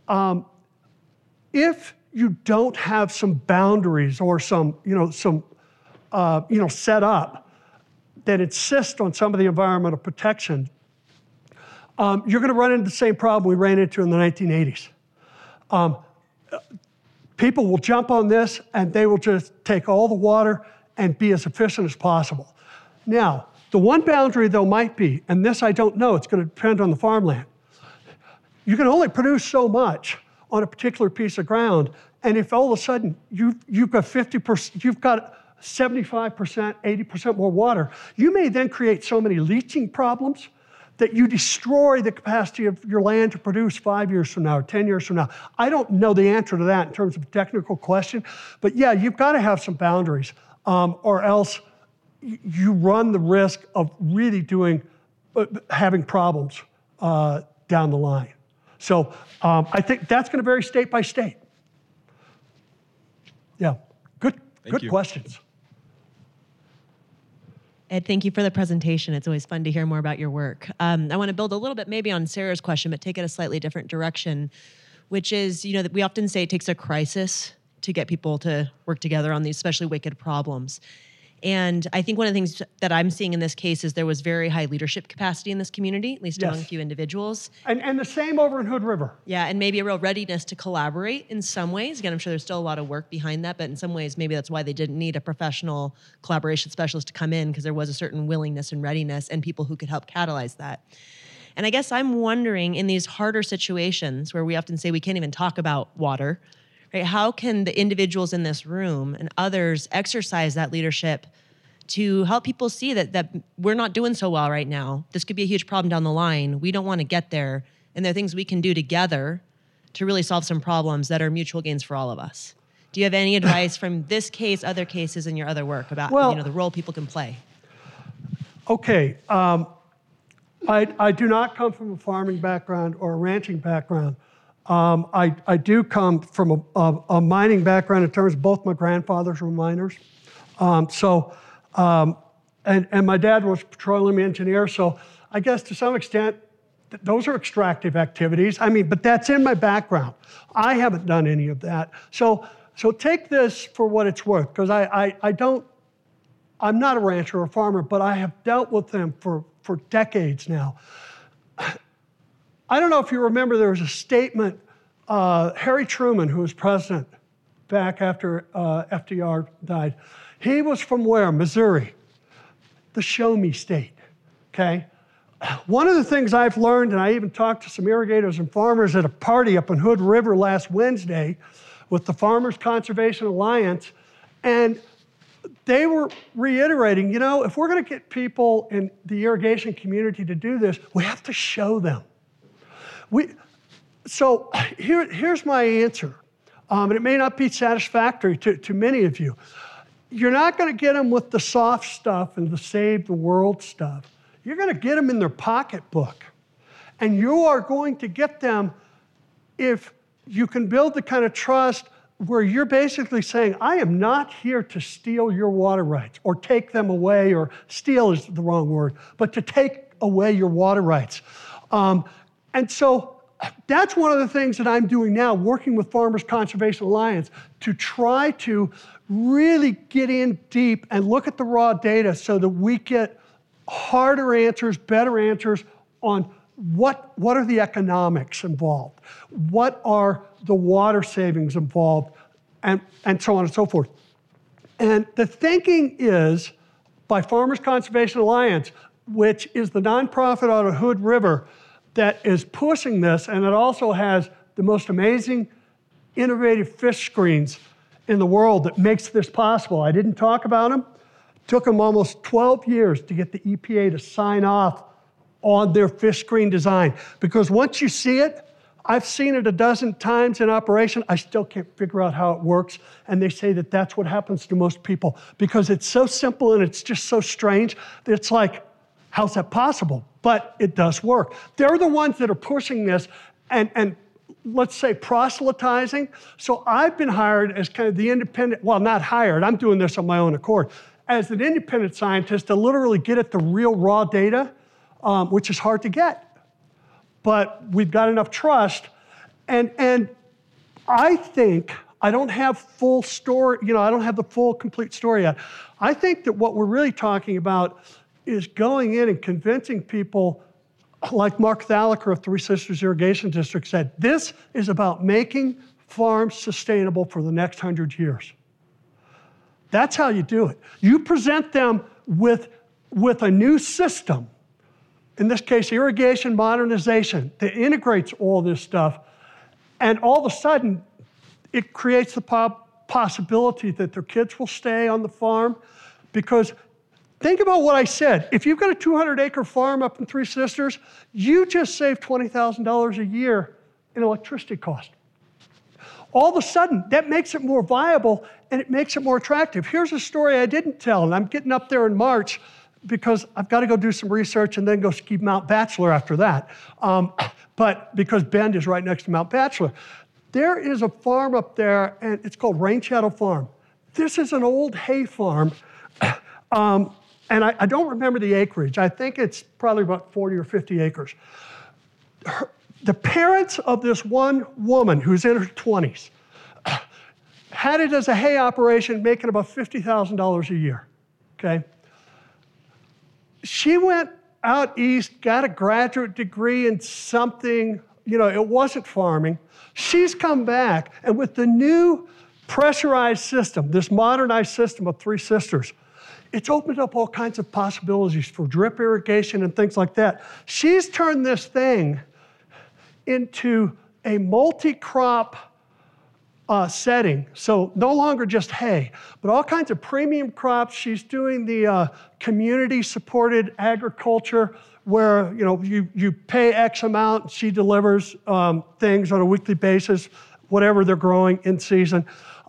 if you don't have some boundaries or some set up that insist on some of the environmental protection, you're going to run into the same problem we ran into in the 1980s. People will jump on this and they will just take all the water and be as efficient as possible. Now, the one boundary though might be, and this I don't know, it's going to depend on the farmland. You can only produce so much on a particular piece of ground, and if all of a sudden you've got 50%, you've got 75%, 80% more water, you may then create so many leaching problems that you destroy the capacity of your land to produce 5 years from now or 10 years from now. I don't know the answer to that in terms of a technical question, but yeah, you've got to have some boundaries, or else you run the risk of really having problems down the line. So I think that's going to vary state by state. Yeah, good questions. Ed, thank you for the presentation. It's always fun to hear more about your work. I want to build a little bit maybe on Sarah's question, but take it a slightly different direction, which is, that we often say it takes a crisis to get people to work together on these especially wicked problems. And I think one of the things that I'm seeing in this case is there was very high leadership capacity in this community, at least among a few individuals. And the same over in Hood River. Yeah, and maybe a real readiness to collaborate in some ways. Again, I'm sure there's still a lot of work behind that, but in some ways, maybe that's why they didn't need a professional collaboration specialist to come in, because there was a certain willingness and readiness and people who could help catalyze that. And I guess I'm wondering, in these harder situations where we often say we can't even talk about water, right? How can the individuals in this room and others exercise that leadership to help people see that we're not doing so well right now? This could be a huge problem down the line. We don't want to get there. And there are things we can do together to really solve some problems that are mutual gains for all of us. Do you have any advice from this case, other cases, and your other work about the role people can play? Okay. I do not come from a farming background or a ranching background. I do come from a mining background in terms of both my grandfathers were miners. And my dad was a petroleum engineer, so I guess to some extent, those are extractive activities. But that's in my background. I haven't done any of that. So take this for what it's worth, because I'm not a rancher or a farmer, but I have dealt with them for decades now. I don't know if you remember, there was a statement, Harry Truman, who was president back after FDR died. He was from where? Missouri, the show me state, okay? One of the things I've learned, and I even talked to some irrigators and farmers at a party up in Hood River last Wednesday with the Farmers Conservation Alliance, and they were reiterating, if we're going to get people in the irrigation community to do this, we have to show them. So here's my answer, and it may not be satisfactory to many of you. You're not going to get them with the soft stuff and the save the world stuff. You're going to get them in their pocketbook. And you are going to get them if you can build the kind of trust where you're basically saying, I am not here to steal your water rights or take them away, or steal is the wrong word, but to take away your water rights. And so that's one of the things that I'm doing now, working with Farmers Conservation Alliance to try to really get in deep and look at the raw data so that we get harder answers, better answers on what are the economics involved, what are the water savings involved, and so on and so forth. And the thinking is, by Farmers Conservation Alliance, which is the nonprofit out of Hood River that is pushing this, and it also has the most amazing, innovative fish screens in the world that makes this possible. I didn't talk about them. It took them almost 12 years to get the EPA to sign off on their fish screen design. Because once you see it, I've seen it a dozen times in operation, I still can't figure out how it works. And they say that that's what happens to most people, because it's so simple and it's just so strange that it's like, how's that possible? But it does work. They're the ones that are pushing this and let's say proselytizing. So I've been hired as kind of the independent, well, not hired, I'm doing this on my own accord, as an independent scientist to literally get at the real raw data, which is hard to get. But we've got enough trust. And I think, I don't have full story, I don't have the full complete story yet. I think that what we're really talking about is going in and convincing people like Mark Thalacker of Three Sisters Irrigation District said, this is about making farms sustainable for the next 100 years. That's how you do it. You present them with a new system, in this case, irrigation modernization, that integrates all this stuff, and all of a sudden, it creates the possibility that their kids will stay on the farm. Because think about what I said. If you've got a 200-acre farm up in Three Sisters, you just saved $20,000 a year in electricity cost. All of a sudden, that makes it more viable and it makes it more attractive. Here's a story I didn't tell, and I'm getting up there in March because I've got to go do some research and then go ski Mount Bachelor after that. But because Bend is right next to Mount Bachelor. There is a farm up there, and it's called Rain Shadow Farm. This is an old hay farm, and I don't remember the acreage. I think it's probably about 40 or 50 acres. The parents of this one woman who's in her 20s had it as a hay operation, making about $50,000 a year, okay? She went out east, got a graduate degree in something, it wasn't farming. She's come back, and with the new pressurized system, this modernized system of Three Sisters, it's opened up all kinds of possibilities for drip irrigation and things like that. She's turned this thing into a multi-crop setting. So no longer just hay, but all kinds of premium crops. She's doing the community-supported agriculture where you pay X amount, she delivers things on a weekly basis, whatever they're growing in season.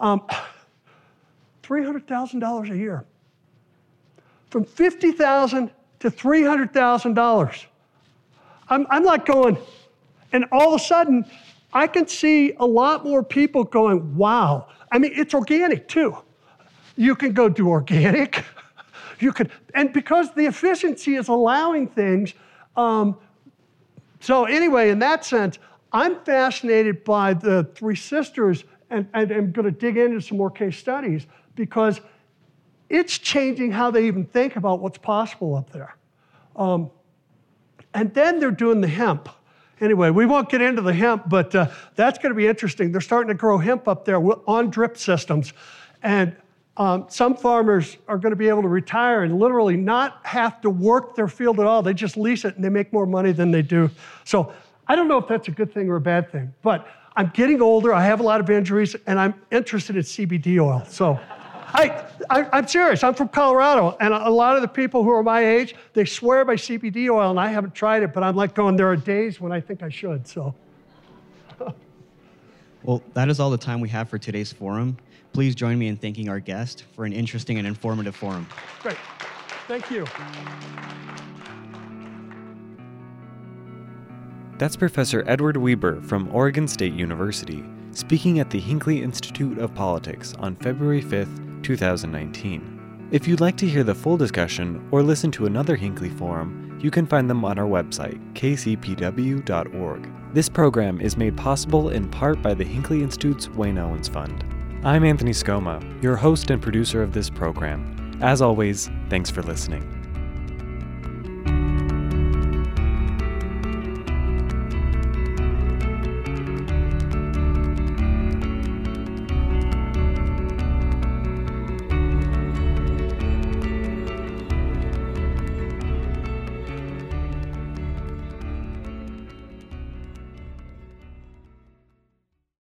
$300,000 a year. From $50,000 to $300,000. I'm like going, and all of a sudden, I can see a lot more people going, wow. I mean, it's organic too. You can go do organic. And because the efficiency is allowing things. So anyway, in that sense, I'm fascinated by the Three Sisters, and I'm going to dig into some more case studies because it's changing how they even think about what's possible up there. And then they're doing the hemp. Anyway, we won't get into the hemp, but that's going to be interesting. They're starting to grow hemp up there on drip systems. And some farmers are going to be able to retire and literally not have to work their field at all. They just lease it and they make more money than they do. So I don't know if that's a good thing or a bad thing, but I'm getting older. I have a lot of injuries and I'm interested in CBD oil. So I'm serious. I'm from Colorado, and a lot of the people who are my age, they swear by CBD oil, and I haven't tried it, but I'm like going, there are days when I think I should, so. Well, that is all the time we have for today's forum. Please join me in thanking our guest for an interesting and informative forum. Great. Thank you. That's Professor Edward Weber from Oregon State University, speaking at the Hinckley Institute of Politics on February 5th, 2019. If you'd like to hear the full discussion or listen to another Hinckley forum, you can find them on our website, kcpw.org. This program is made possible in part by the Hinckley Institute's Wayne Owens Fund. I'm Anthony Scoma, your host and producer of this program. As always, thanks for listening.